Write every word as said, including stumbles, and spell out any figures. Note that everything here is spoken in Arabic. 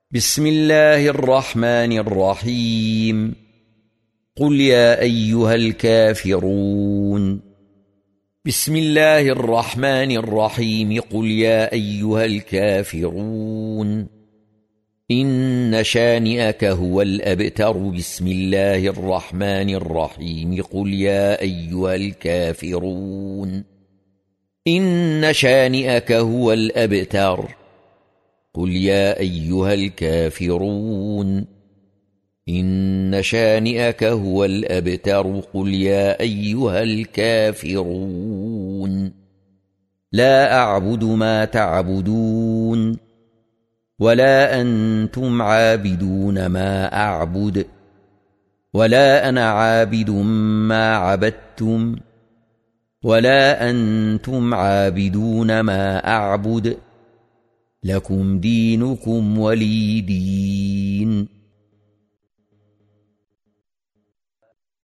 بسم الله الرحمن الرحيم. قل يا أيها الكافرون. بسم الله الرحمن الرحيم. قل يا أيها الكافرون إن شانئك هو الأبتر. بسم الله الرحمن الرحيم. قل يا أيها الكافرون إن شانئك هو الأبتر. قل يا أيها الكافرون إن شانئك هو الأبتر. قل يا أيها الكافرون لا أعبد ما تعبدون ولا أنتم عابدون ما أعبد ولا أنا عابد ما عبدتم ولا أنتم عابدون ما أعبد. لكم دينكم ولي دين.